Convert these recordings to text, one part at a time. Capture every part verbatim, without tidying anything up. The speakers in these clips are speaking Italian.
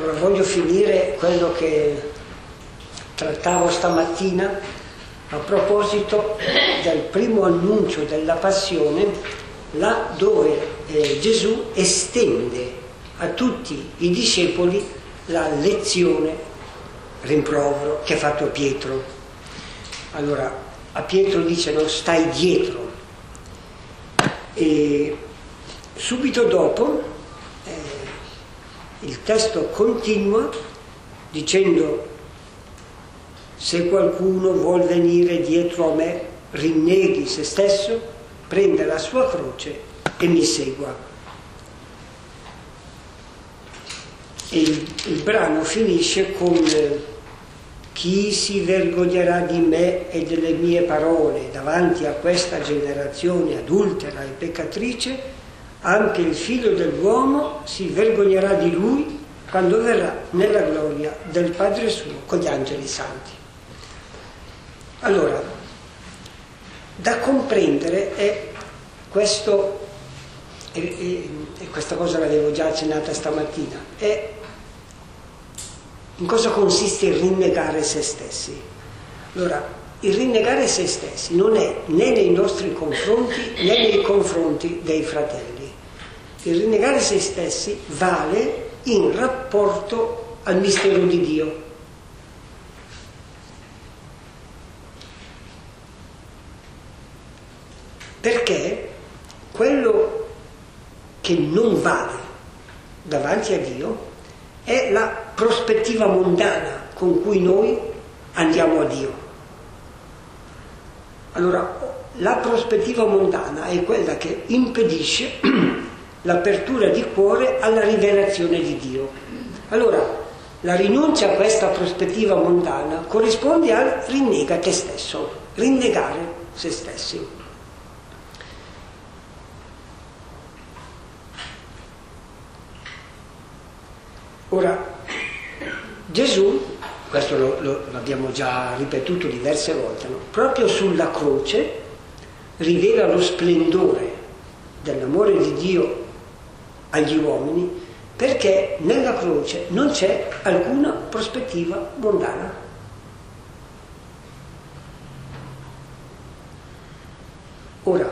Allora voglio finire quello che trattavo stamattina a proposito del primo annuncio della passione, là dove eh, Gesù estende a tutti i discepoli la lezione, rimprovero che ha fatto Pietro. Allora a Pietro dice: no, stai dietro. E subito dopo eh, il testo continua dicendo: se qualcuno vuol venire dietro a me, rinneghi se stesso, prenda la sua croce e mi segua. E il, il brano finisce con: chi si vergognerà di me e delle mie parole davanti a questa generazione adultera e peccatrice, anche il figlio dell'uomo si vergognerà di lui quando verrà nella gloria del Padre suo con gli angeli santi. Allora, da comprendere è questo, e, e, e questa cosa l'avevo già accennata stamattina, è in cosa consiste il rinnegare se stessi. Allora, il rinnegare se stessi non è né nei nostri confronti né nei confronti dei fratelli. Il rinnegare se stessi vale in rapporto al mistero di Dio. Perché quello che non vale davanti a Dio è la prospettiva mondana con cui noi andiamo a Dio. Allora, la prospettiva mondana è quella che impedisce l'apertura di cuore alla rivelazione di Dio. Allora, la rinuncia a questa prospettiva mondana corrisponde al rinnega te stesso, rinnegare se stessi. Ora, Gesù, questo lo, lo, l'abbiamo già ripetuto diverse volte, no? Proprio sulla croce rivela lo splendore dell'amore di Dio agli uomini, perché nella croce non c'è alcuna prospettiva mondana. Ora,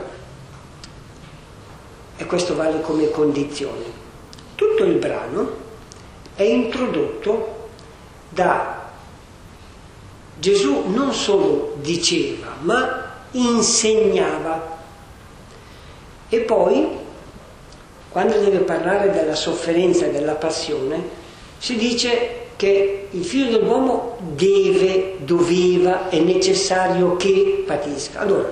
e questo vale come condizione, tutto il brano è introdotto da Gesù, non solo diceva, ma insegnava. E poi, quando deve parlare della sofferenza e della passione, si dice che il figlio dell'uomo deve, doveva, è necessario che patisca. Allora,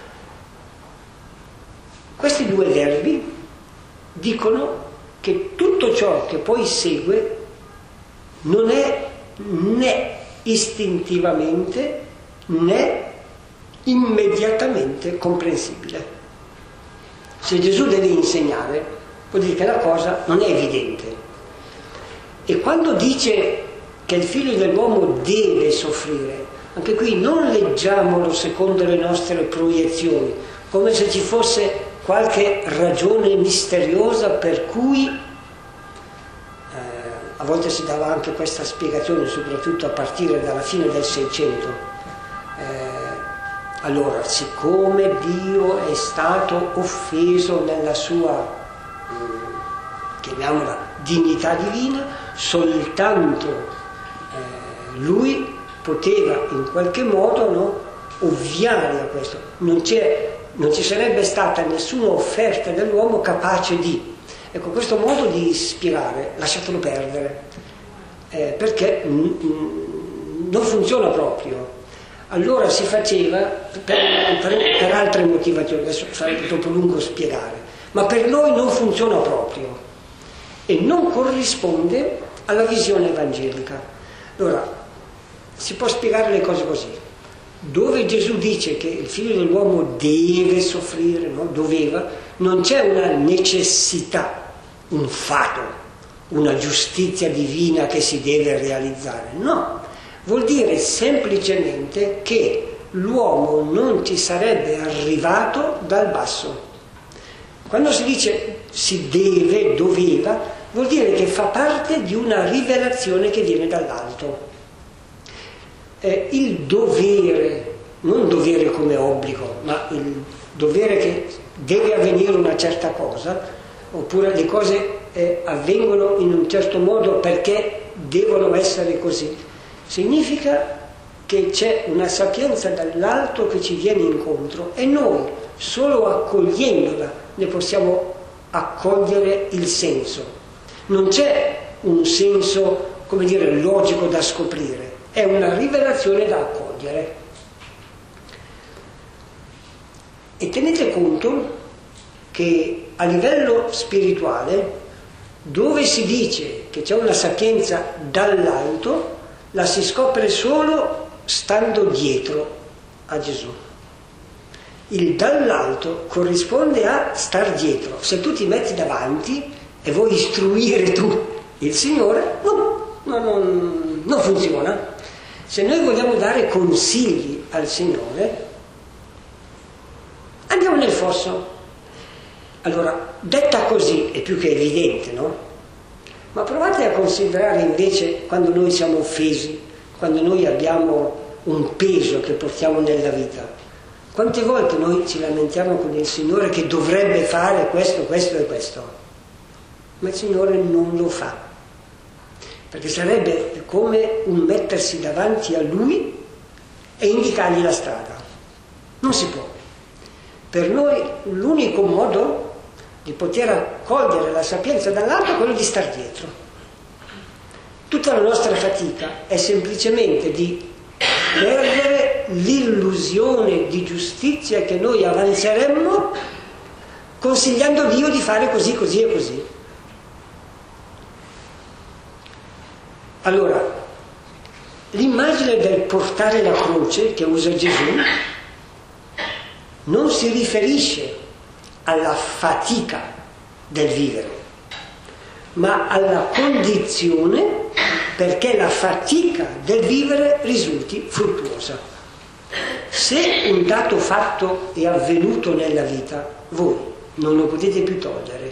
questi due verbi dicono che tutto ciò che poi segue non è né istintivamente né immediatamente comprensibile. Se Gesù deve insegnare, vuol dire che la cosa non è evidente. E quando dice che il figlio dell'uomo deve soffrire, anche qui non leggiamolo secondo le nostre proiezioni, come se ci fosse qualche ragione misteriosa per cui, eh, a volte si dava anche questa spiegazione, soprattutto a partire dalla fine del Seicento. Eh, allora, siccome Dio è stato offeso nella sua, eh, chiamiamola, dignità divina, soltanto eh, Lui poteva in qualche modo, no, ovviare a questo. Non c'è Non ci sarebbe stata nessuna offerta dell'uomo capace di. Ecco, questo modo di spiegare, lasciatelo perdere, eh, perché n- non funziona proprio. Allora si faceva per, per, per altre motivazioni, adesso sarebbe troppo lungo spiegare, ma per noi non funziona proprio e non corrisponde alla visione evangelica. Allora, si può spiegare le cose così. Dove Gesù dice che il figlio dell'uomo deve soffrire, no? Doveva, non c'è una necessità, un fato, una giustizia divina che si deve realizzare, no, vuol dire semplicemente che l'uomo non ci sarebbe arrivato dal basso. Quando si dice si deve, doveva, vuol dire che fa parte di una rivelazione che viene dall'alto. Eh, il dovere, non dovere come obbligo, ma il dovere che deve avvenire una certa cosa, oppure le cose eh, avvengono in un certo modo perché devono essere così, significa che c'è una sapienza dall'alto che ci viene incontro e noi solo accogliendola ne possiamo accogliere il senso. Non c'è un senso, come dire, logico da scoprire, è una rivelazione da accogliere. E tenete conto che a livello spirituale, dove si dice che c'è una sapienza dall'alto, la si scopre solo stando dietro a Gesù. Il dall'alto corrisponde a star dietro. Se tu ti metti davanti e vuoi istruire tu il Signore, no, no, non, non funziona. Se noi vogliamo dare consigli al Signore, andiamo nel fosso. Allora, detta così è più che evidente, no? Ma provate a considerare invece quando noi siamo offesi, quando noi abbiamo un peso che portiamo nella vita. Quante volte noi ci lamentiamo con il Signore che dovrebbe fare questo, questo e questo, ma il Signore non lo fa, perché sarebbe come un mettersi davanti a Lui e indicargli la strada. Non si può. Per noi l'unico modo di poter accogliere la sapienza dall'alto è quello di star dietro. Tutta la nostra fatica è semplicemente di perdere l'illusione di giustizia che noi avanzeremmo consigliando Dio di fare così, così e così. Allora, l'immagine del portare la croce che usa Gesù non si riferisce alla fatica del vivere, ma alla condizione perché la fatica del vivere risulti fruttuosa. Se un dato fatto è avvenuto nella vita, voi non lo potete più togliere.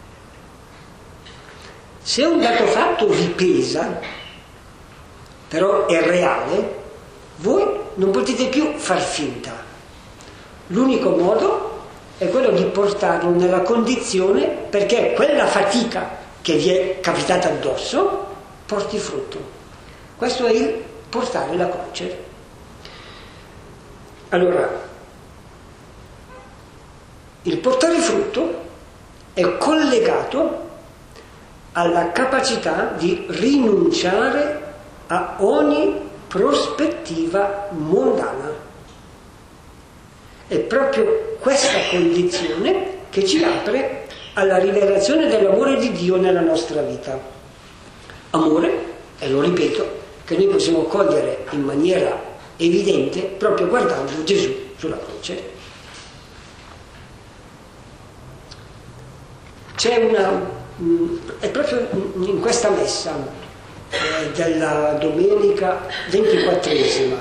Se un dato fatto vi pesa, però è reale, voi non potete più far finta. L'unico modo è quello di portarlo nella condizione perché quella fatica che vi è capitata addosso porti frutto. Questo è il portare la croce. Allora, il portare frutto è collegato alla capacità di rinunciare a ogni prospettiva mondana. È proprio questa condizione che ci apre alla rivelazione dell'amore di Dio nella nostra vita. Amore, e lo ripeto, che noi possiamo cogliere in maniera evidente proprio guardando Gesù sulla croce. C'è una, è proprio in questa messa eh, della domenica ventiquattresima,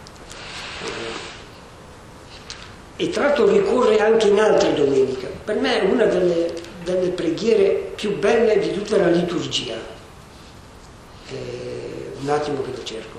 e tra l'altro ricorre anche in altre domeniche. Per me è una delle, delle preghiere più belle di tutta la liturgia. Eh, un attimo che lo cerco.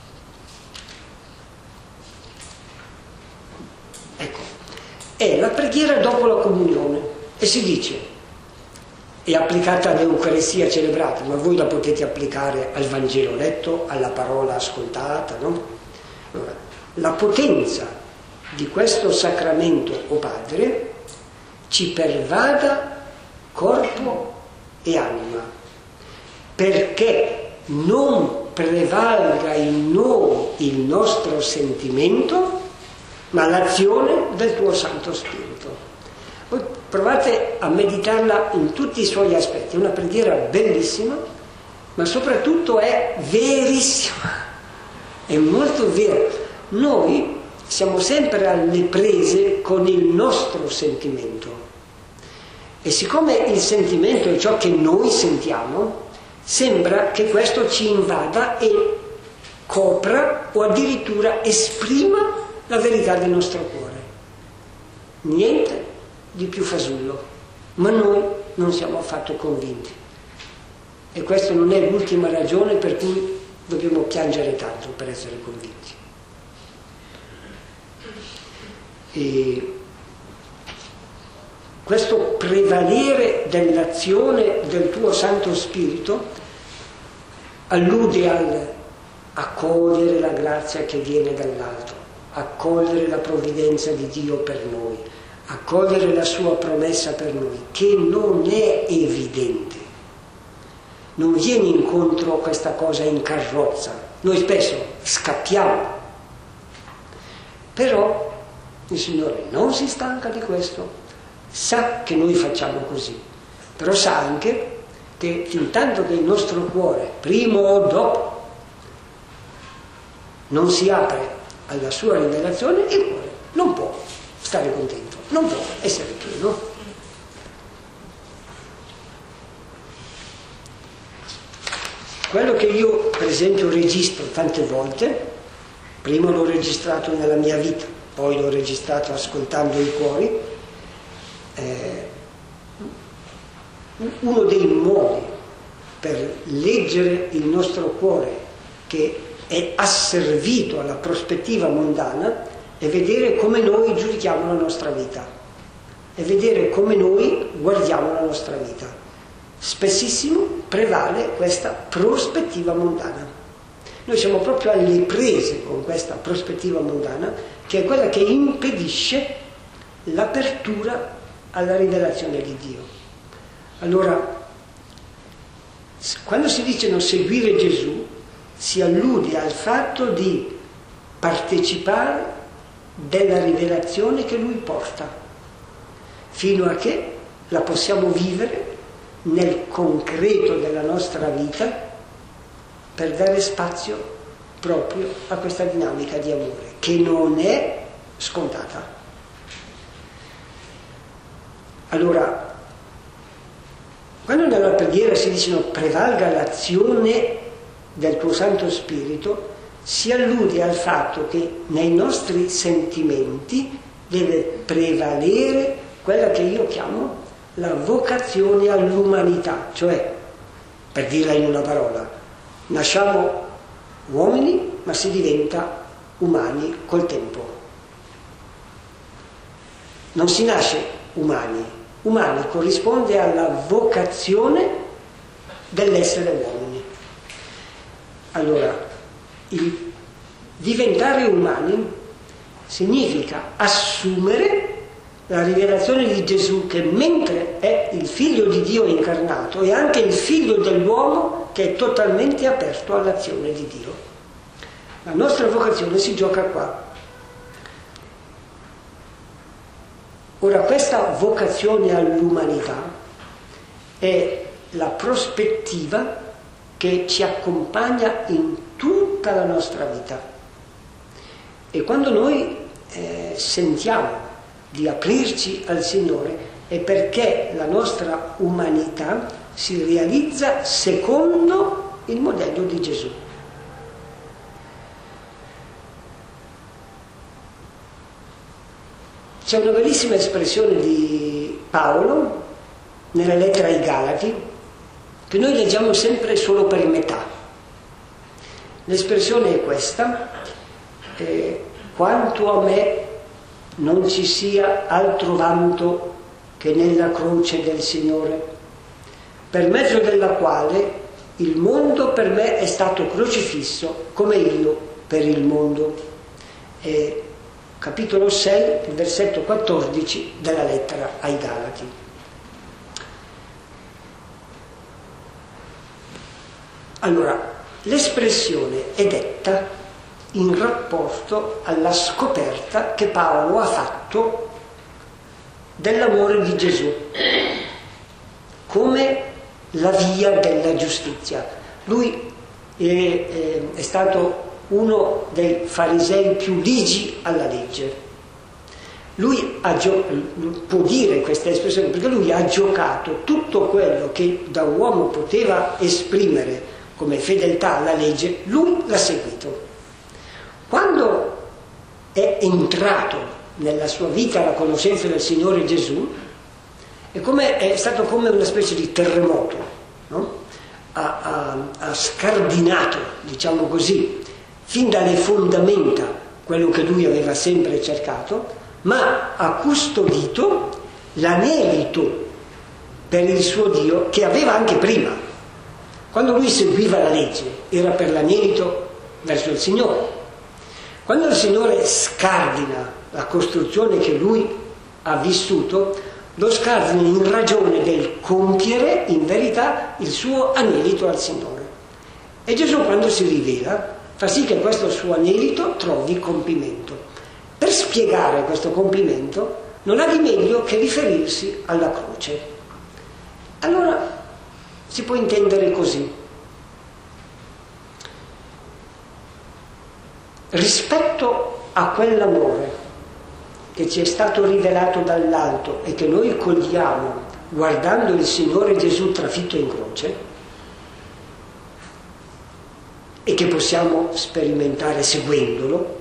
Ecco, è la preghiera dopo la comunione e si dice, è applicata all'Eucaristia celebrata, ma voi la potete applicare al Vangelo letto, alla parola ascoltata, no? Allora, la potenza di questo sacramento, o Padre, ci pervada corpo e anima, perché non prevalga in noi il nostro sentimento, ma l'azione del tuo Santo Spirito. Voi provate a meditarla in tutti i suoi aspetti, è una preghiera bellissima, ma soprattutto è verissima, è molto vera. Noi siamo sempre alle prese con il nostro sentimento e siccome il sentimento è ciò che noi sentiamo, sembra che questo ci invada e copra o addirittura esprima la verità del nostro cuore. Niente di più fasullo, ma noi non siamo affatto convinti. E questa non è l'ultima ragione per cui dobbiamo piangere tanto per essere convinti. E questo prevalere dell'azione del tuo Santo Spirito allude al accogliere la grazia che viene dall'alto, accogliere la provvidenza di Dio per noi, accogliere la sua promessa per noi, che non è evidente. Non viene incontro a questa cosa in carrozza. Noi spesso scappiamo, però il Signore non si stanca di questo, sa che noi facciamo così, però sa anche che fin tanto che il nostro cuore, prima o dopo, non si apre alla sua rivelazione, il cuore non può stare contento, non può essere pieno. Quello che io per esempio registro tante volte, prima l'ho registrato nella mia vita, poi l'ho registrato ascoltando i cuori, eh, uno dei modi per leggere il nostro cuore che è asservito alla prospettiva mondana è vedere come noi giudichiamo la nostra vita, è vedere come noi guardiamo la nostra vita. Spessissimo prevale questa prospettiva mondana. Noi siamo proprio alle prese con questa prospettiva mondana, che è quella che impedisce l'apertura alla rivelazione di Dio. Allora, quando si dice non seguire Gesù, si allude al fatto di partecipare della rivelazione che Lui porta, fino a che la possiamo vivere nel concreto della nostra vita per dare spazio proprio a questa dinamica di amore, che non è scontata. Allora, quando nella preghiera si dice no, prevalga l'azione del tuo Santo Spirito, si allude al fatto che nei nostri sentimenti deve prevalere quella che io chiamo la vocazione all'umanità, cioè, per dirla in una parola, nasciamo uomini ma si diventa umani col tempo. Non si nasce umani, umani corrisponde alla vocazione dell'essere uomini. Allora, il diventare umani significa assumere la rivelazione di Gesù, che mentre è il figlio di Dio incarnato è anche il figlio dell'uomo che è totalmente aperto all'azione di Dio. La nostra vocazione si gioca qua. Ora, questa vocazione all'umanità è la prospettiva che ci accompagna in tutta la nostra vita. E quando noi eh, sentiamo di aprirci al Signore è perché la nostra umanità si realizza secondo il modello di Gesù. C'è una bellissima espressione di Paolo nella lettera ai Galati che noi leggiamo sempre solo per metà. L'espressione è questa: eh, quanto a me non ci sia altro vanto che nella croce del Signore, per mezzo della quale il mondo per me è stato crocifisso come io per il mondo. E capitolo sei, il versetto quattordici della lettera ai Galati. Allora, l'espressione è detta in rapporto alla scoperta che Paolo ha fatto dell'amore di Gesù come la via della giustizia. Lui è, è, è stato uno dei farisei più ligi alla legge. Lui ha gio- può dire questa espressione perché lui ha giocato tutto quello che da uomo poteva esprimere come fedeltà alla legge, lui l'ha seguito. Quando è entrato nella sua vita la conoscenza del Signore Gesù, è, come, è stato come una specie di terremoto, no? ha, ha, ha scardinato, diciamo così, fin dalle fondamenta quello che lui aveva sempre cercato, ma ha custodito l'anelito per il suo Dio che aveva anche prima. Quando lui seguiva la legge era per l'anelito verso il Signore. Quando il Signore scardina la costruzione che lui ha vissuto, lo scardina in ragione del compiere in verità il suo anelito al Signore. E Gesù, quando si rivela, fa sì che questo suo anelito trovi compimento. Per spiegare questo compimento non ha di meglio che riferirsi alla croce. Allora si può intendere così: rispetto a quell'amore che ci è stato rivelato dall'alto e che noi cogliamo guardando il Signore Gesù trafitto in croce e che possiamo sperimentare seguendolo,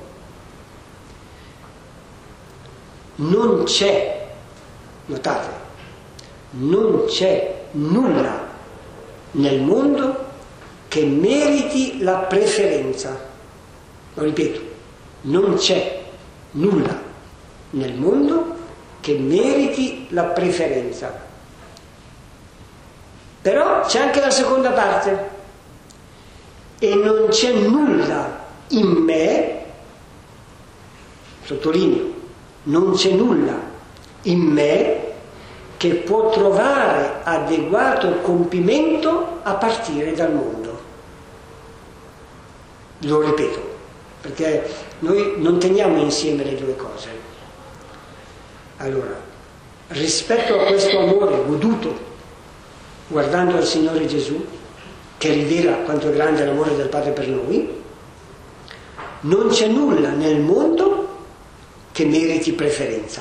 non c'è, notate, non c'è nulla nel mondo che meriti la preferenza. Lo ripeto, non c'è nulla nel mondo che meriti la preferenza. Però c'è anche la seconda parte: e non c'è nulla in me, sottolineo, non c'è nulla in me che può trovare adeguato compimento a partire dal mondo. Lo ripeto, perché noi non teniamo insieme le due cose. Allora, rispetto a questo amore goduto guardando al Signore Gesù, che rivela quanto è grande l'amore del Padre per noi, non c'è nulla nel mondo che meriti preferenza,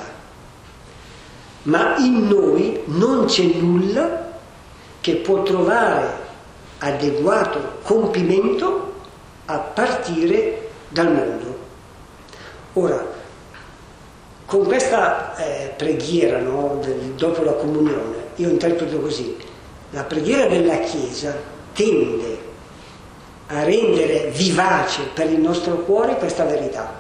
ma in noi non c'è nulla che può trovare adeguato compimento a partire dal mondo. Ora, con questa eh, preghiera, no, del, dopo la comunione, io interpreto così: la preghiera della Chiesa tende a rendere vivace per il nostro cuore questa verità.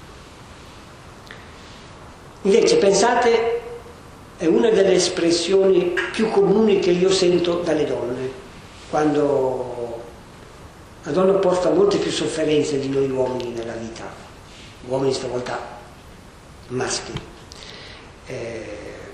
Invece, pensate, è una delle espressioni più comuni che io sento dalle donne, quando la donna porta molte più sofferenze di noi uomini nella vita, uomini stavolta maschi. Eh,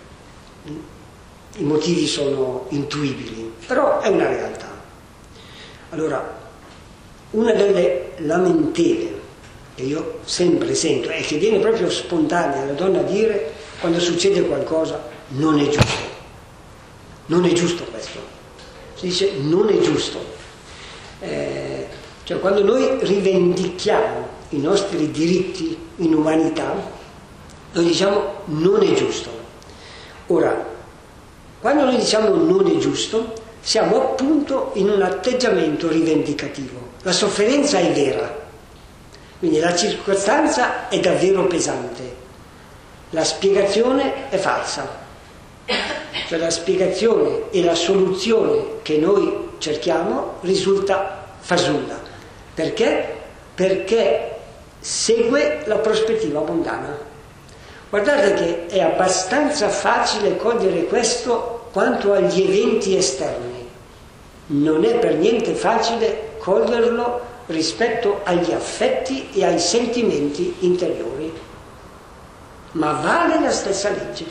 i motivi sono intuibili, però è una realtà. Allora, una delle lamentele che io sempre sento e che viene proprio spontanea alla donna dire quando succede qualcosa: non è giusto, non è giusto questo. Si dice non è giusto. Eh, cioè quando noi rivendichiamo i nostri diritti in umanità, noi diciamo non è giusto. Ora, quando noi diciamo non è giusto, siamo appunto in un atteggiamento rivendicativo. La sofferenza è vera, quindi la circostanza è davvero pesante, la spiegazione è falsa, cioè la spiegazione e la soluzione che noi cerchiamo risulta fasulla. Perché? Perché segue la prospettiva mondana. Guardate che è abbastanza facile cogliere questo quanto agli eventi esterni, non è per niente facile coglierlo rispetto agli affetti e ai sentimenti interiori, ma vale la stessa legge.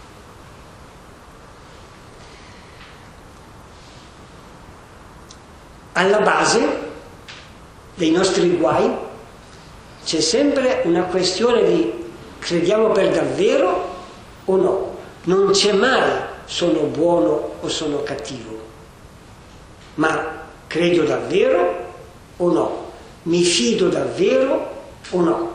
Alla base dei nostri guai c'è sempre una questione di crediamo per davvero o no. Non c'è mai sono buono o sono cattivo, ma credo davvero o no, mi fido davvero o no.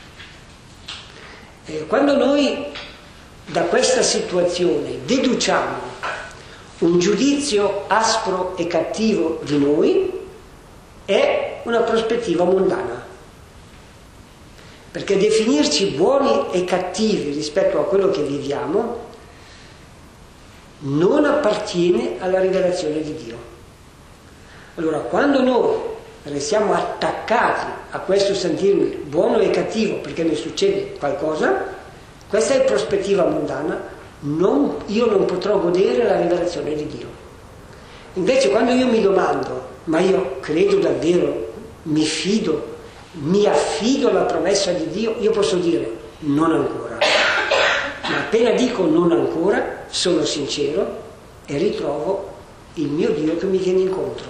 E quando noi da questa situazione deduciamo un giudizio aspro e cattivo di noi, è una prospettiva mondana. Perché definirci buoni e cattivi rispetto a quello che viviamo non appartiene alla rivelazione di Dio. Allora, quando noi restiamo attaccati a questo sentirmi buono e cattivo perché mi succede qualcosa, questa è prospettiva mondana, non, io non potrò godere la rivelazione di Dio. Invece quando io mi domando, ma io credo davvero, mi fido, mi affido alla promessa di Dio, io posso dire non ancora. Ma appena dico non ancora, sono sincero e ritrovo il mio Dio che mi viene incontro.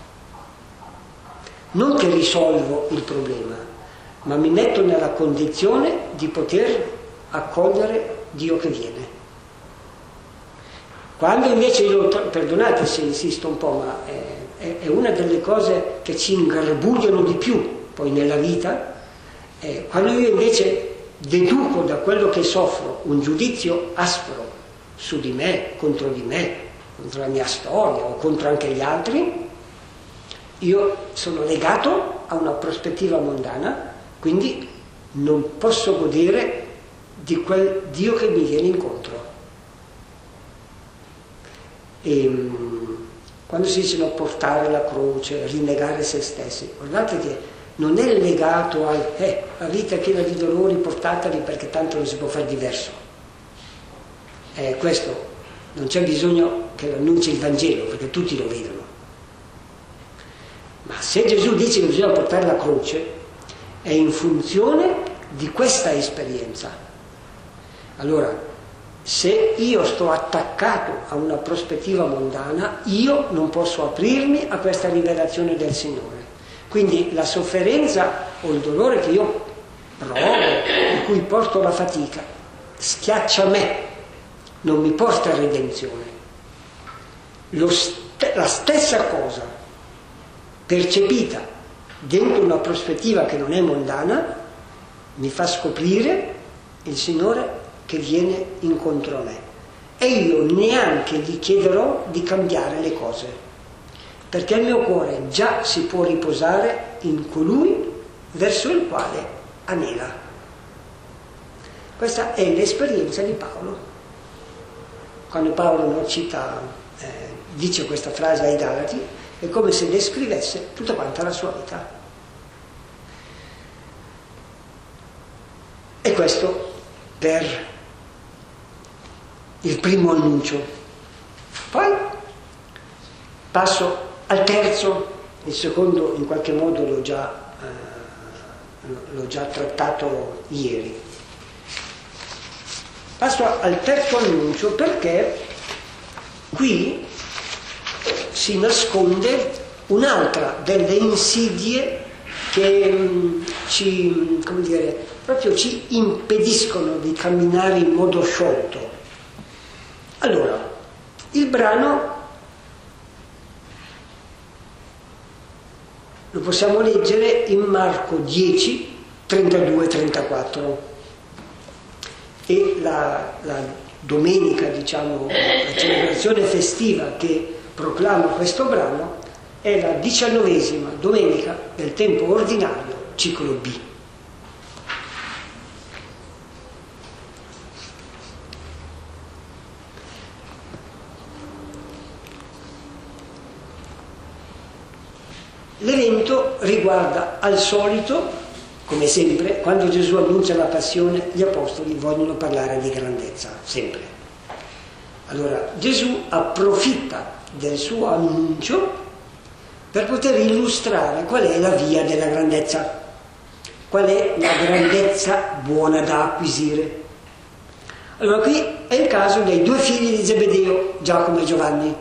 Non che risolvo il problema, ma mi metto nella condizione di poter accogliere Dio che viene. Quando invece io, perdonate se insisto un po', ma è, è una delle cose che ci ingarbugliano di più poi nella vita, eh, quando io invece deduco da quello che soffro un giudizio aspro su di me, contro di me, contro la mia storia o contro anche gli altri, io sono legato a una prospettiva mondana, quindi non posso godere di quel Dio che mi viene incontro. E quando si dice no, portare la croce, rinnegare se stessi, guardate che non è legato al eh, la vita è piena di dolori, portateli perché tanto non si può fare diverso. Eh, questo non c'è bisogno che lo annunci il Vangelo perché tutti lo vedono. Ma se Gesù dice che bisogna portare la croce, è in funzione di questa esperienza. Allora, se io sto attaccato a una prospettiva mondana, io non posso aprirmi a questa rivelazione del Signore. Quindi la sofferenza o il dolore che io provo, in cui porto la fatica, schiaccia me, non mi porta a redenzione. Lo st- la stessa cosa percepita dentro una prospettiva che non è mondana mi fa scoprire il Signore che viene incontro a me e io neanche gli chiederò di cambiare le cose perché il mio cuore già si può riposare in colui verso il quale anela. Questa è l'esperienza di Paolo. Quando Paolo non cita, eh, dice questa frase ai Galati, è come se descrivesse tutta quanta la sua vita. E questo per il primo annuncio. Poi passo al terzo, il secondo in qualche modo l'ho già, eh, l'ho già trattato ieri. Passo al terzo annuncio perché qui si nasconde un'altra delle insidie che mh, ci, come dire, proprio ci impediscono di camminare in modo sciolto. Allora, il brano lo possiamo leggere in Marco dieci, trentadue trentaquattro e la, la domenica, diciamo, la celebrazione festiva che proclama questo brano è la diciannovesima domenica del tempo ordinario, ciclo B. L'evento riguarda al solito, come sempre, quando Gesù annuncia la passione, gli apostoli vogliono parlare di grandezza, sempre. Allora, Gesù approfitta del suo annuncio per poter illustrare qual è la via della grandezza, qual è la grandezza buona da acquisire. Allora, qui è il caso dei due figli di Zebedeo, Giacomo e Giovanni,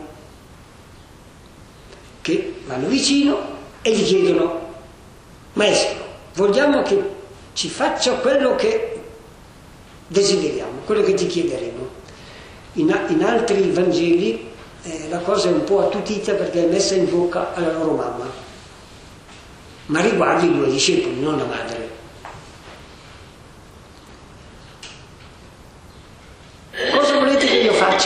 che vanno vicino e gli chiedono: Maestro, vogliamo che ci faccia quello che desideriamo, quello che ti chiederemo. In, in altri Vangeli eh, la cosa è un po' attutita perché è messa in bocca alla loro mamma, ma riguarda i due discepoli, non la madre. Cosa volete che io faccia?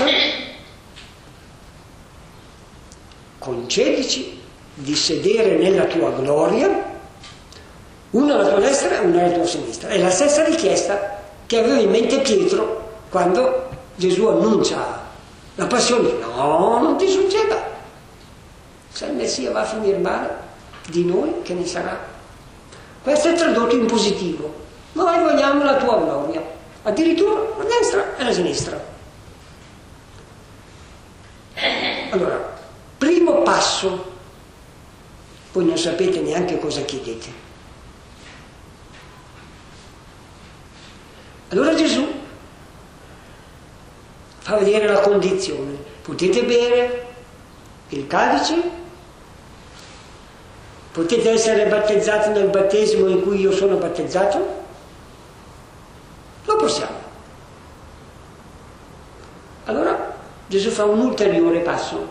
Concedici di sedere nella tua gloria, uno alla tua destra e uno alla tua sinistra. È la stessa richiesta che aveva in mente Pietro quando Gesù annuncia la passione. No, non ti succeda. se il Messia va a finire male, di noi che ne sarà? Questo è tradotto in positivo. Noi vogliamo la tua gloria, addirittura a destra e a sinistra. Allora, primo passo, voi non sapete neanche cosa chiedete. Allora Gesù fa vedere la condizione. Potete bere il calice? Potete essere battezzati nel battesimo in cui io sono battezzato? Lo possiamo. Allora Gesù fa un ulteriore passo.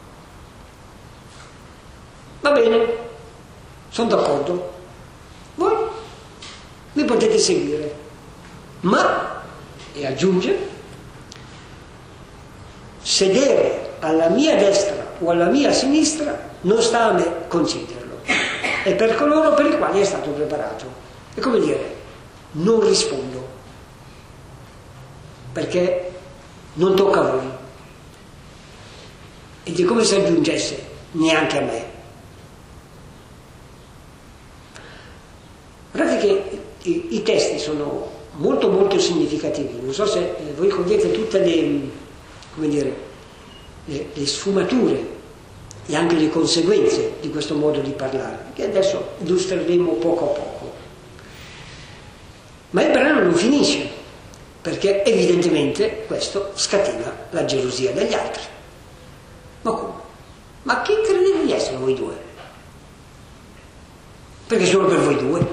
Va bene, sono d'accordo. Voi mi potete seguire. Ma, e aggiunge, sedere alla mia destra o alla mia sinistra non sta a me concederlo. È per coloro per i quali è stato preparato. È come dire, non rispondo, perché non tocca a voi. Ed è come se aggiungesse, neanche a me. Guardate che i, i testi sono molto molto significativi. Non so se eh, voi cogliete tutte le, come dire, le, le sfumature e anche le conseguenze di questo modo di parlare, che adesso illustreremo poco a poco. Ma il brano non finisce, perché evidentemente questo scatena la gelosia degli altri. Ma come? Ma chi credete di essere voi due? Perché solo per voi due?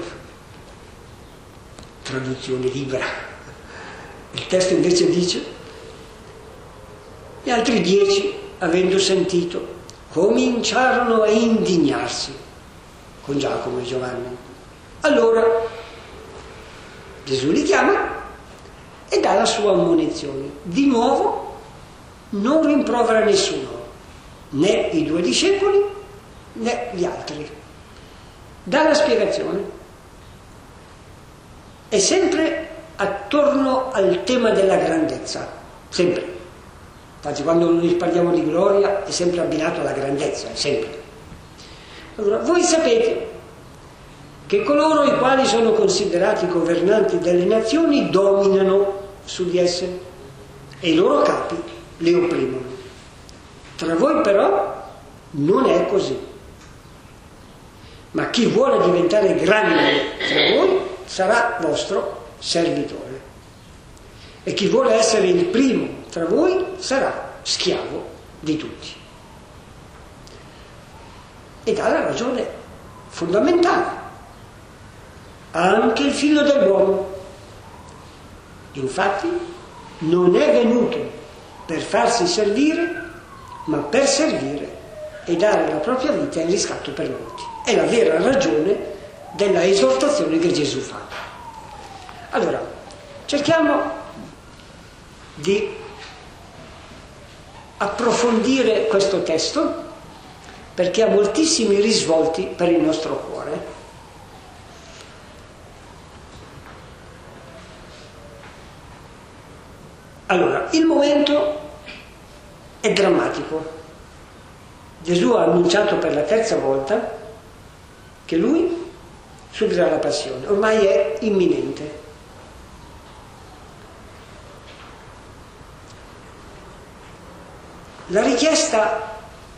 Traduzione libera. Il testo invece dice: gli altri dieci, avendo sentito, cominciarono a indignarsi con Giacomo e Giovanni. Allora Gesù li chiama e dà la sua ammonizione. Di nuovo non rimprovera nessuno, né i due discepoli né gli altri. Dà la spiegazione. È sempre attorno al tema della grandezza, sempre. Infatti quando noi parliamo di gloria è sempre abbinato alla grandezza, è sempre. Allora, voi sapete che coloro i quali sono considerati governanti delle nazioni dominano su di esse e i loro capi le opprimono. Tra voi però non è così. Ma chi vuole diventare grande tra voi sarà vostro servitore. E chi vuole essere il primo tra voi sarà schiavo di tutti. E dà la ragione fondamentale. Anche il figlio dell'uomo, infatti, non è venuto per farsi servire, ma per servire e dare la propria vita in riscatto per molti. È la vera ragione della esortazione che Gesù fa. Allora, cerchiamo di approfondire questo testo, perché ha moltissimi risvolti per il nostro cuore. Allora, il momento è drammatico. Gesù ha annunciato per la terza volta che lui subirà la passione, ormai è imminente. La richiesta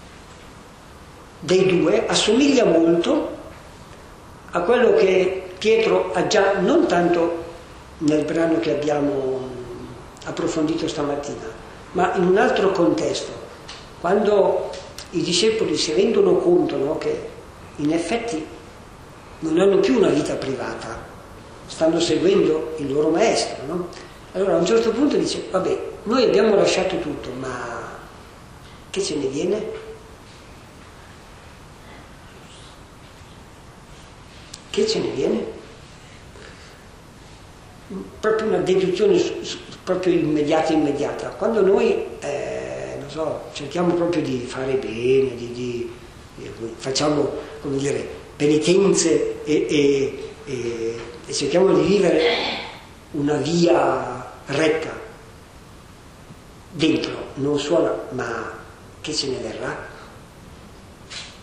dei due assomiglia molto a quello che Pietro ha già, non tanto nel brano che abbiamo approfondito stamattina, ma in un altro contesto, quando i discepoli si rendono conto, no, che in effetti non hanno più una vita privata, stanno seguendo il loro maestro, no? Allora a un certo punto dice: vabbè, noi abbiamo lasciato tutto, ma che ce ne viene? Che ce ne viene? Proprio una deduzione proprio immediata immediata. Quando noi eh, non so, cerchiamo proprio di fare bene, di, di, di facciamo, come dire, penitenze e, e, e, e cerchiamo di vivere una via retta, dentro non suona, ma che ce ne verrà?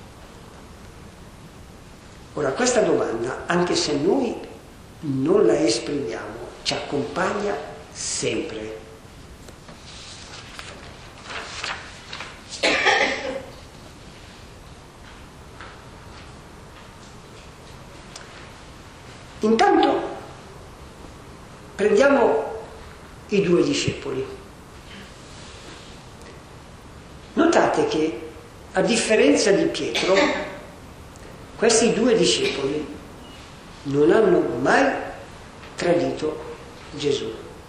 Ora, questa domanda, anche se noi non la esprimiamo, ci accompagna sempre. Intanto prendiamo i due discepoli. Notate che, a differenza di Pietro, questi due discepoli non hanno mai tradito Gesù.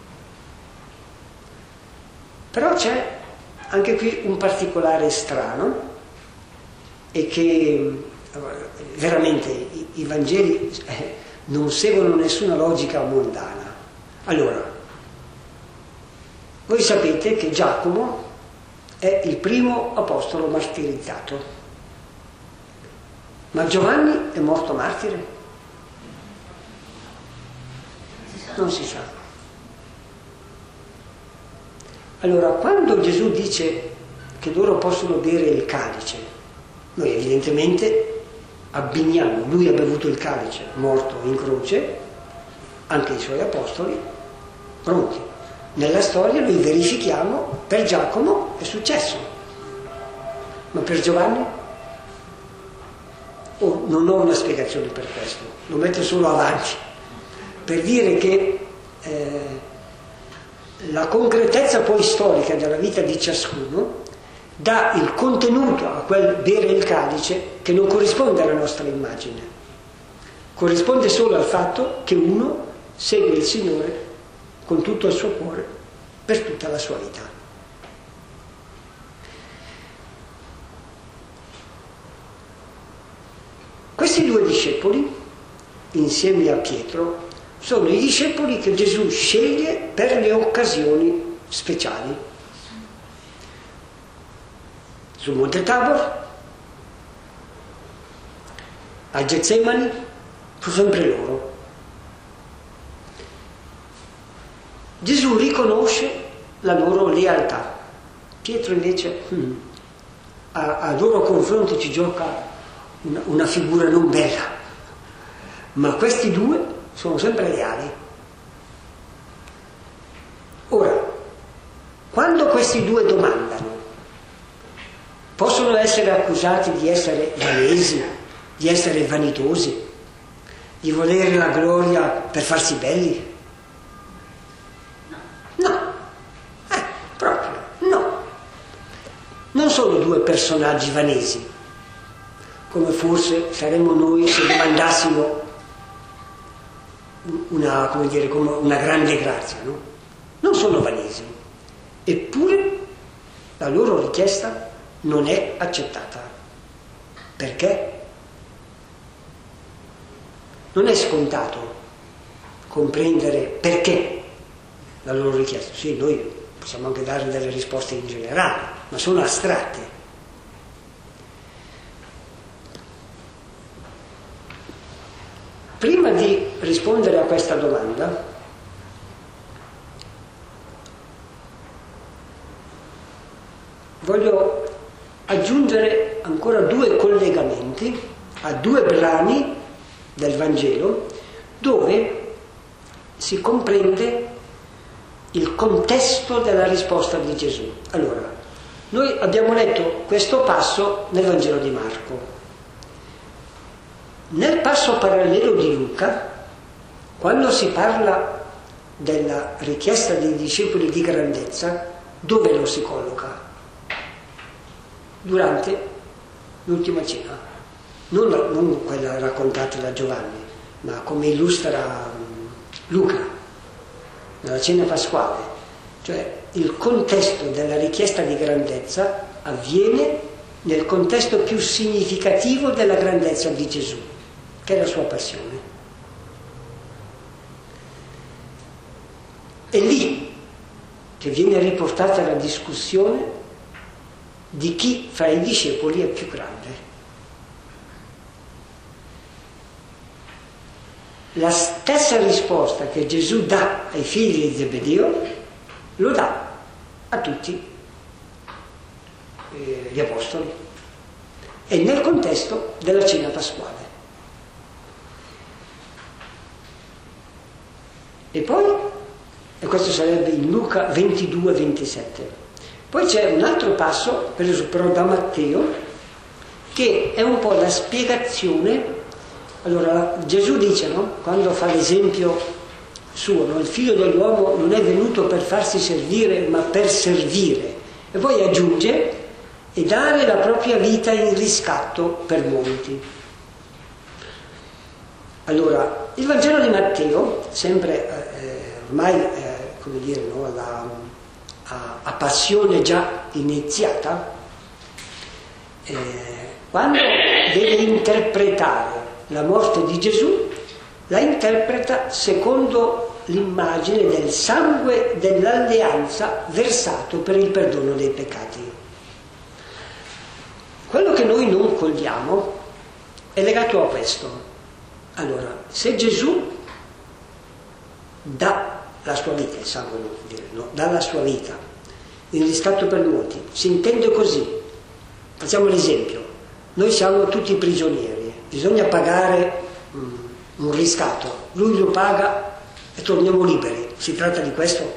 Però c'è anche qui un particolare strano, e che veramente i, i Vangeli eh, non seguono nessuna logica mondana. Allora, voi sapete che Giacomo è il primo apostolo martirizzato, ma Giovanni è morto martire? Non si sa. Allora, quando Gesù dice che loro possono bere il calice, noi evidentemente abbiniamo, lui ha bevuto il calice, morto in croce, anche i suoi apostoli, pronti. Nella storia noi verifichiamo, per Giacomo è successo, ma per Giovanni? Oh, non ho una spiegazione per questo, lo metto solo avanti, per dire che eh, la concretezza poi storica della vita di ciascuno dà il contenuto a quel bere il calice che non corrisponde alla nostra immagine, corrisponde solo al fatto che uno segue il Signore con tutto il suo cuore per tutta la sua vita. Questi due discepoli, insieme a Pietro, sono i discepoli che Gesù sceglie per le occasioni speciali. Sul Monte Tabor, a Getsemani, sono sempre loro. Gesù riconosce la loro lealtà. Pietro invece hmm, a, a loro confronti ci gioca una, una figura non bella, ma questi due sono sempre leali. Ora, quando questi due domandano, possono essere accusati di essere vanesi, di essere vanitosi, di volere la gloria per farsi belli? No, eh, proprio no. Non sono due personaggi vanesi, come forse saremmo noi se domandassimo una, come dire, come una grande grazia, no? Non sono vanesi, eppure la loro richiesta non è accettata. Perché? Non è scontato comprendere perché la loro richiesta. Sì, noi possiamo anche dare delle risposte in generale, ma sono astratte. Prima di rispondere a questa domanda, voglio aggiungere ancora due collegamenti a due brani del Vangelo dove si comprende il contesto della risposta di Gesù. Allora, noi abbiamo letto questo passo nel Vangelo di Marco. Nel passo parallelo di Luca, quando si parla della richiesta dei discepoli di grandezza, dove lo si colloca? Durante l'ultima cena, non, non quella raccontata da Giovanni, ma come illustra Luca, nella cena pasquale. Cioè il contesto della richiesta di grandezza avviene nel contesto più significativo della grandezza di Gesù, che è la sua passione. È lì che viene riportata la discussione di chi fra i discepoli è più grande. La stessa risposta che Gesù dà ai figli di Zebedeo lo dà a tutti eh, gli apostoli, e nel contesto della cena pasquale. E poi, e questo sarebbe in Luca ventidue ventisette, poi c'è un altro passo, preso però da Matteo, che è un po' la spiegazione. Allora Gesù dice, no? Quando fa l'esempio suo, no? Il figlio dell'uomo non è venuto per farsi servire ma per servire, e poi aggiunge, e dare la propria vita in riscatto per molti. Allora il Vangelo di Matteo, sempre eh, ormai eh, come dire, no? la, a, a passione già iniziata, eh, quando deve interpretare la morte di Gesù, la interpreta secondo l'immagine del sangue dell'alleanza versato per il perdono dei peccati. Quello che noi non cogliamo è legato a questo. Allora, se Gesù dà la sua vita, il sangue non vuol dire, no? Dà la sua vita in riscatto per molti, si intende così. Facciamo l'esempio, noi siamo tutti prigionieri, bisogna pagare mm, un riscatto, lui lo paga e torniamo liberi. Si tratta di questo?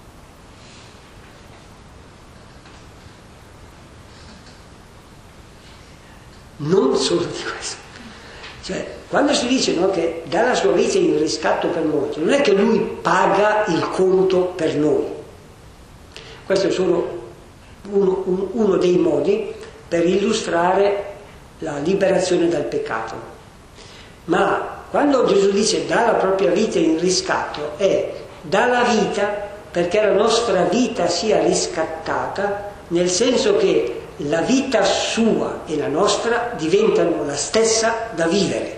Non solo di questo. Cioè, quando si dice, no, che dà la sua vita in riscatto per molti, non è che lui paga il conto per noi. Questo è solo uno, un, uno dei modi per illustrare la liberazione dal peccato. Ma quando Gesù dice dà la propria vita in riscatto, è dà la vita perché la nostra vita sia riscattata, nel senso che la vita sua e la nostra diventano la stessa da vivere.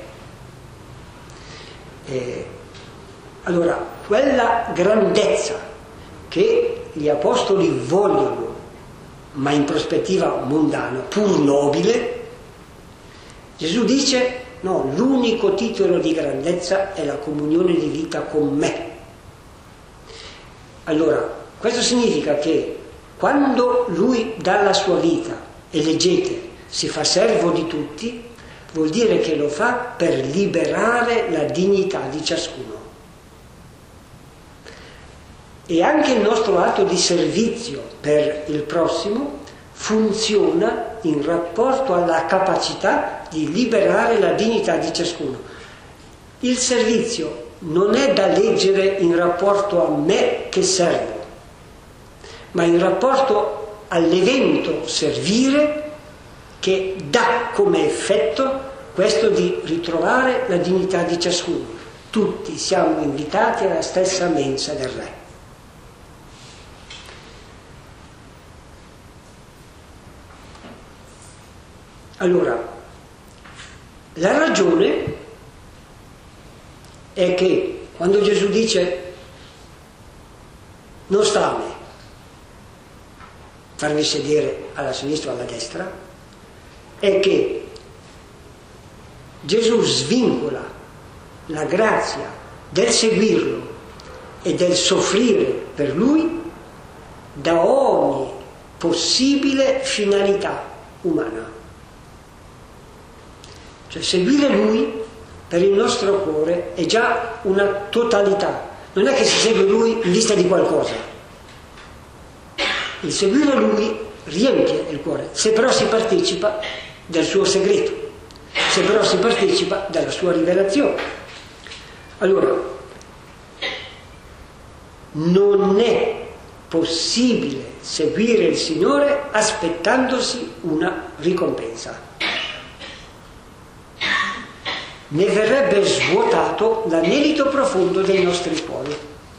Eh, allora, quella grandezza che gli apostoli vogliono, ma in prospettiva mondana, pur nobile, Gesù dice, no, l'unico titolo di grandezza è la comunione di vita con me. Allora, questo significa che quando lui dà la sua vita, e leggete, si fa servo di tutti, vuol dire che lo fa per liberare la dignità di ciascuno. E anche il nostro atto di servizio per il prossimo funziona in rapporto alla capacità di liberare la dignità di ciascuno. Il servizio non è da leggere in rapporto a me che servo, ma in rapporto all'evento servire che dà come effetto questo di ritrovare la dignità di ciascuno. Tutti siamo invitati alla stessa mensa del Re. Allora, la ragione è che quando Gesù dice non sta a me farvi sedere alla sinistra o alla destra, è che Gesù svincola la grazia del seguirlo e del soffrire per lui da ogni possibile finalità umana. Cioè, seguire lui per il nostro cuore è già una totalità, non è che si segue lui in vista di qualcosa. Il seguire lui riempie il cuore, se però si partecipa del suo segreto, se però si partecipa della sua rivelazione. Allora, non è possibile seguire il Signore aspettandosi una ricompensa. Ne verrebbe svuotato l'anelito profondo dei nostri cuori.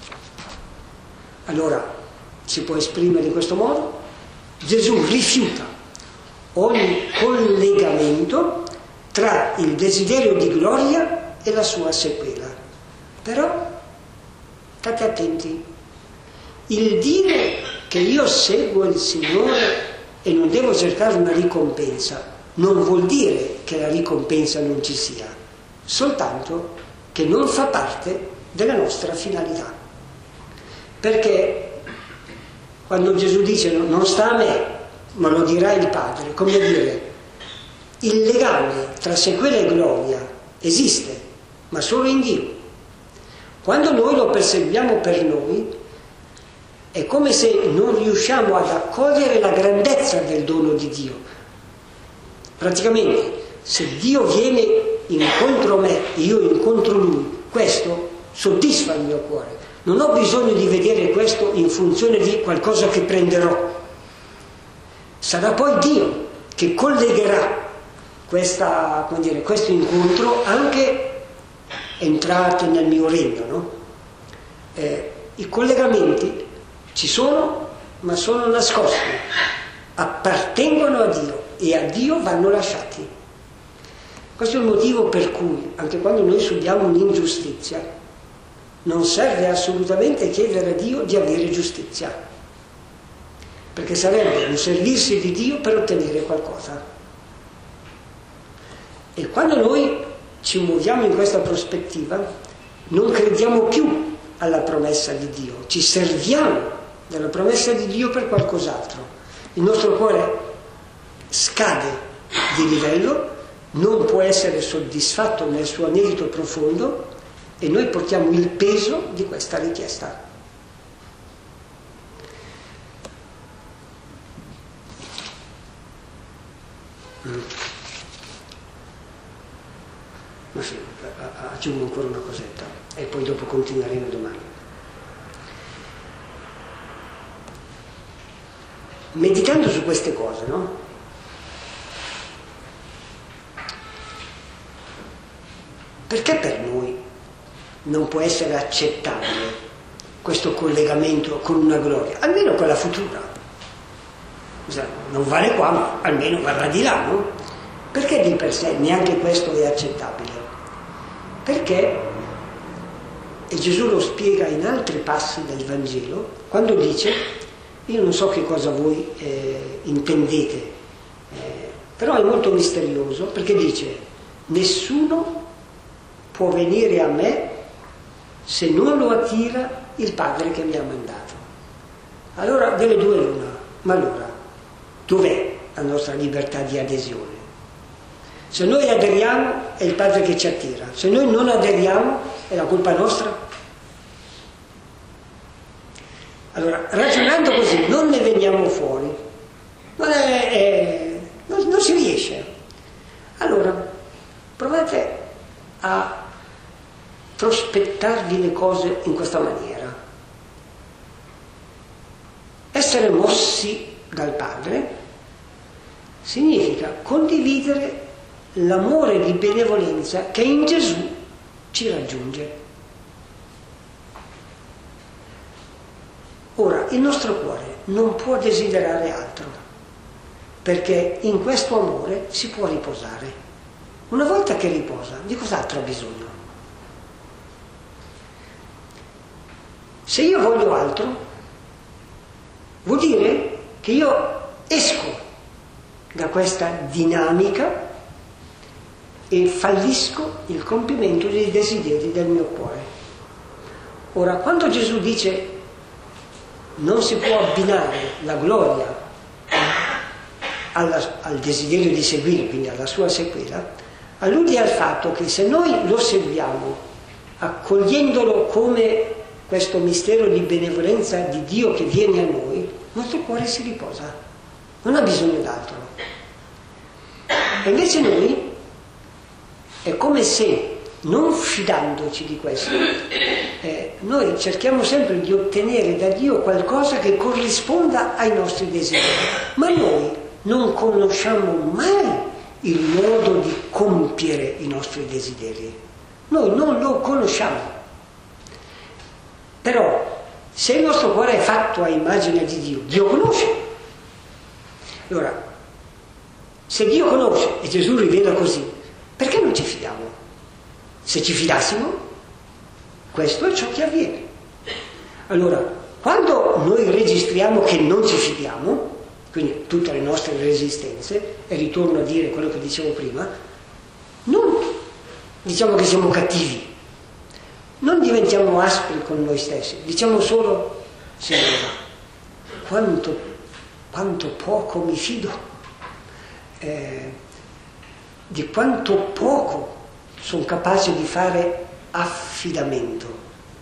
Allora, si può esprimere in questo modo: Gesù rifiuta ogni collegamento tra il desiderio di gloria e la sua sequela. Però, state attenti, il dire che io seguo il Signore e non devo cercare una ricompensa non vuol dire che la ricompensa non ci sia, soltanto che non fa parte della nostra finalità. Perché quando Gesù dice non sta a me, ma lo dirà il Padre, come dire, il legame tra sequela e gloria esiste, ma solo in Dio. Quando noi lo perseguiamo per noi, è come se non riusciamo ad accogliere la grandezza del dono di Dio. Praticamente, se Dio viene incontro a me, io incontro Lui, questo soddisfa il mio cuore. Non ho bisogno di vedere questo in funzione di qualcosa che prenderò. Sarà poi Dio che collegherà questa, come dire, questo incontro anche entrate nel mio regno, no? Eh, i collegamenti ci sono, ma sono nascosti, appartengono a Dio e a Dio vanno lasciati. Questo è il motivo per cui, anche quando noi subiamo un'ingiustizia, non serve assolutamente chiedere a Dio di avere giustizia, perché sarebbe un servirsi di Dio per ottenere qualcosa. E quando noi ci muoviamo in questa prospettiva, non crediamo più alla promessa di Dio, ci serviamo della promessa di Dio per qualcos'altro. Il nostro cuore scade di livello, non può essere soddisfatto nel suo anelito profondo e noi portiamo il peso di questa richiesta. Mm. Ma sì, aggiungo ancora una cosetta e poi dopo continueremo domani. Meditando su queste cose, no? Perché per noi non può essere accettabile questo collegamento con una gloria, almeno quella futura? Non vale qua, ma almeno varrà di là, no? Perché di per sé neanche questo è accettabile? Perché, e Gesù lo spiega in altri passi del Vangelo, quando dice, io non so che cosa voi eh, intendete, eh, però è molto misterioso, perché dice, nessuno può venire a me se non lo attira il Padre che mi ha mandato. Allora, delle due l'una, ma allora, dov'è la nostra libertà di adesione? Se noi aderiamo è il Padre che ci attira, se noi non aderiamo è la colpa nostra? Allora, ragionando così, non ne veniamo fuori, non, è, è, non, non si riesce. Allora, provate a prospettarvi le cose in questa maniera. Essere mossi dal Padre significa condividere l'amore di benevolenza che in Gesù ci raggiunge. Ora, il nostro cuore non può desiderare altro, perché in questo amore si può riposare. Una volta che riposa, di cos'altro ha bisogno? Se io voglio altro, vuol dire che io esco da questa dinamica e fallisco il compimento dei desideri del mio cuore. Ora, quando Gesù dice non si può abbinare la gloria alla, al desiderio di seguire, quindi alla sua sequela, allude al fatto che se noi lo seguiamo accogliendolo come questo mistero di benevolenza di Dio che viene a noi, il nostro cuore si riposa, non ha bisogno d'altro. E invece noi è come se, non fidandoci di questo, eh, noi cerchiamo sempre di ottenere da Dio qualcosa che corrisponda ai nostri desideri, ma noi non conosciamo mai il modo di compiere i nostri desideri. Noi non lo conosciamo. Però, se il nostro cuore è fatto a immagine di Dio, Dio conosce. Allora, se Dio conosce e Gesù rivela così, perché non ci fidiamo? Se ci fidassimo, questo è ciò che avviene. Allora, quando noi registriamo che non ci fidiamo, quindi tutte le nostre resistenze, e ritorno a dire quello che dicevo prima, non diciamo che siamo cattivi, non diventiamo aspri con noi stessi, diciamo solo, Signore, quanto, quanto poco mi fido, eh, di quanto poco sono capace di fare affidamento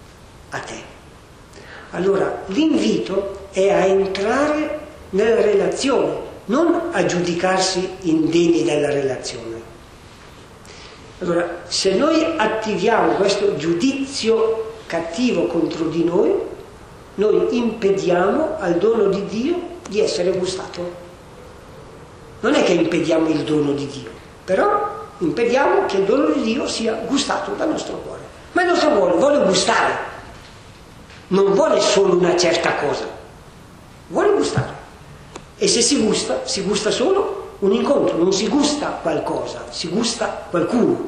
a te. Allora l'invito è a entrare nella relazione, non a giudicarsi indegni della relazione. Allora, se noi attiviamo questo giudizio cattivo contro di noi, noi impediamo al dono di Dio di essere gustato. Non è che impediamo il dono di Dio, però impediamo che il dono di Dio sia gustato dal nostro cuore. Ma il nostro cuore vuole gustare, non vuole solo una certa cosa, vuole gustare. E se si gusta, si gusta solo un incontro, non si gusta qualcosa, si gusta qualcuno.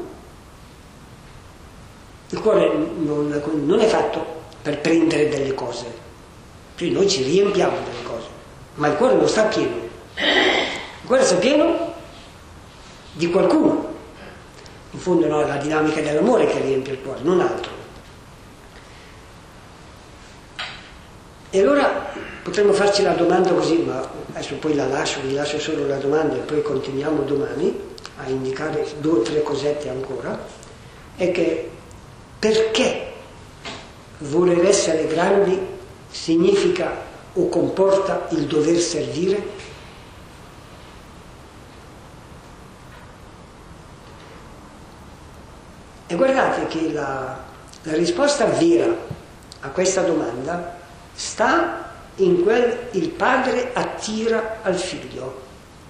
Il cuore non, non è fatto per prendere delle cose, cioè noi ci riempiamo delle cose, ma il cuore non sta pieno. Il cuore sta pieno di qualcuno. In fondo no, è la dinamica dell'amore che riempie il cuore, non altro. E allora potremmo farci la domanda così, ma adesso poi la lascio, vi lascio solo la domanda e poi continuiamo domani a indicare due o tre cosette ancora, è che perché voler essere grandi significa o comporta il dover servire? E guardate che la, la risposta vera a questa domanda sta in quel il padre attira al figlio.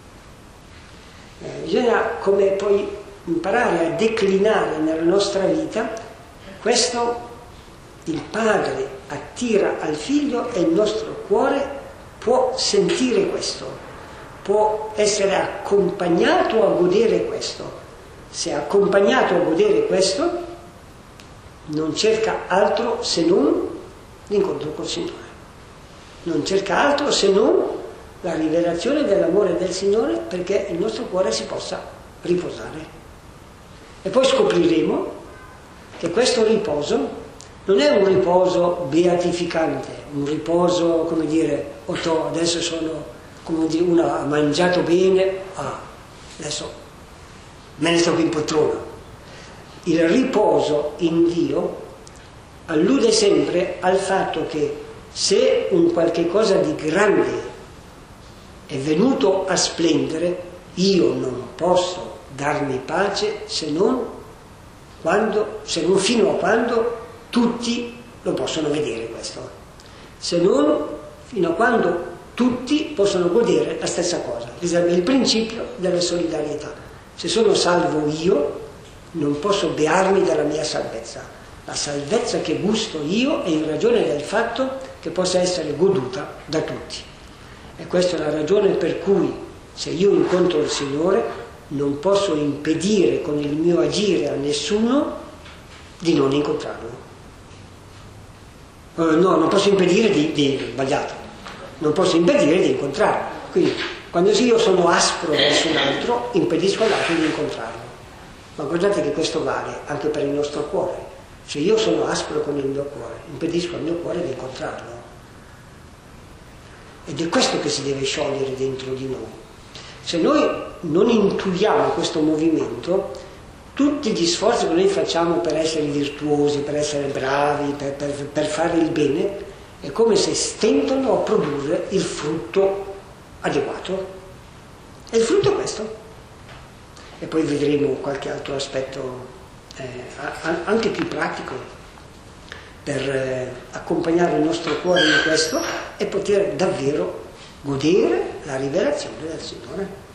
Eh, bisogna come poi imparare a declinare nella nostra vita questo, il padre attira al figlio e il nostro cuore può sentire questo, può essere accompagnato a godere questo. Se è accompagnato a godere questo, non cerca altro se non l'incontro col Signore. Non cerca altro se non la rivelazione dell'amore del Signore perché il nostro cuore si possa riposare. E poi scopriremo che questo riposo non è un riposo beatificante, un riposo, come dire, oh, adesso sono, come dire, uno ha mangiato bene, ah, adesso me ne sto qui in poltrona. Il riposo in Dio allude sempre al fatto che se un qualche cosa di grande è venuto a splendere, io non posso darmi pace se non, quando, se non fino a quando tutti lo possono vedere questo, se non fino a quando tutti possono godere la stessa cosa. È il principio della solidarietà. Se sono salvo io, non posso bearmi della mia salvezza. La salvezza che gusto io è in ragione del fatto che possa essere goduta da tutti. E questa è la ragione per cui se io incontro il Signore non posso impedire con il mio agire a nessuno di non incontrarlo. Uh, no, non posso impedire di, di sbagliato, non posso impedire di incontrarlo. Quindi quando io sono aspro verso un altro, impedisco all'altro di incontrarlo. Ma guardate che questo vale anche per il nostro cuore. Se io sono aspro con il mio cuore, impedisco al mio cuore di incontrarlo. Ed è questo che si deve sciogliere dentro di noi. Se noi non intuiamo questo movimento, tutti gli sforzi che noi facciamo per essere virtuosi, per essere bravi, per, per, per fare il bene, è come se stentano a produrre il frutto adeguato. E il frutto è questo. E poi vedremo qualche altro aspetto eh, anche più pratico per eh, accompagnare il nostro cuore in questo e poter davvero godere la rivelazione del Signore.